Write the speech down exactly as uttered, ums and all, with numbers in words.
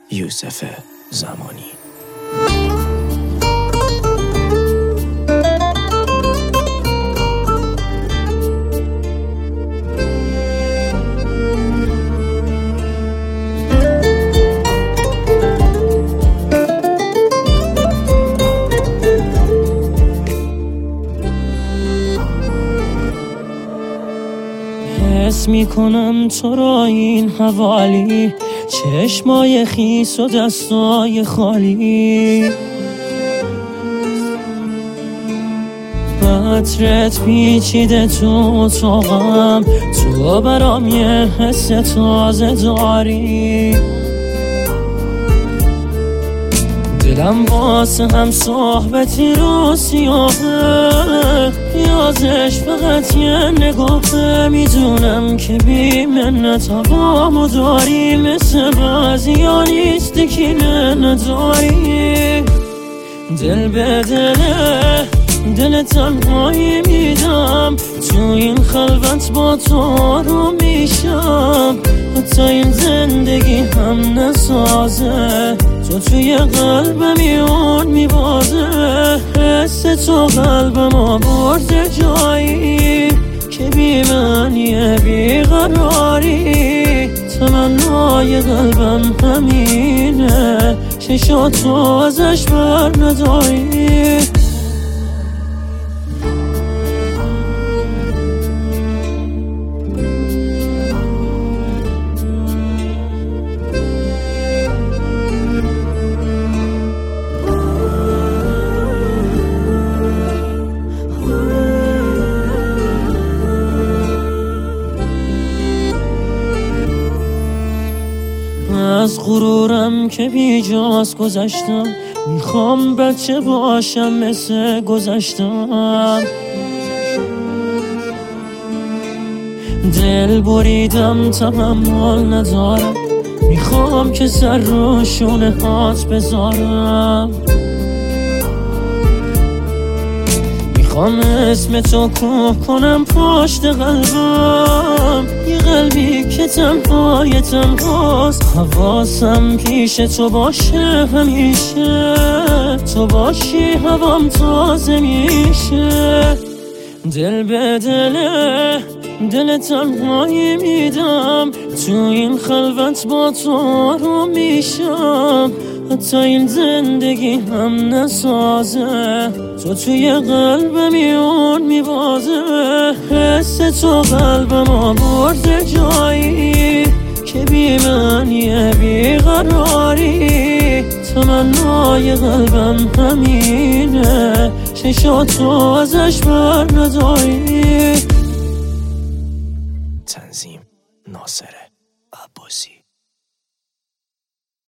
یوسف زمانی. حس میکنم تو را این حوالی، چشمای خیس و دستای خالی، عطرت پیچیده تو اتاقم، تو برام یه حس تازه داری. دلم واسه هم صحبتی رو سیاهه، یازش فقط یه نگاهه. میدونم که بی منت هوامو داری، مثل بعضی ها نیستی که نداری. دل به دله دل تنهایی میدم، تو این خلوت با تو رو میشم. حتی این زندگی هم نسازه، تو توی قلبم یون میبازه. حس تو قلبم آورده جایی که بی من یه بیقراری. تمنای قلبم همینه، چشاتو ازش بر نداری. از غرورم که بیجاست گذشتم، میخوام بچه باشم مثل گذشتم. دل بریدم تحمل ندارم، میخوام که سر رو شونه هات بذارم. میخوام اسم تو کوه کنم پشت قلبم، یه قلبی که تنهای تنهاست. حواسم پیش تو باشه همیشه، تو باشی هوام تازه میشه. دل به دله دل تنهایی میدم، تو این خلوت با تو رو میشم. حتی این زندگی هم نسازه، تو توی قلبم یون میبازه. حس تو قلبم آورده جایی که بی من یه بیقراری. تمنای قلبم همینه، چشاتو ازش بر نداری. تنظیم ناصر عباسی.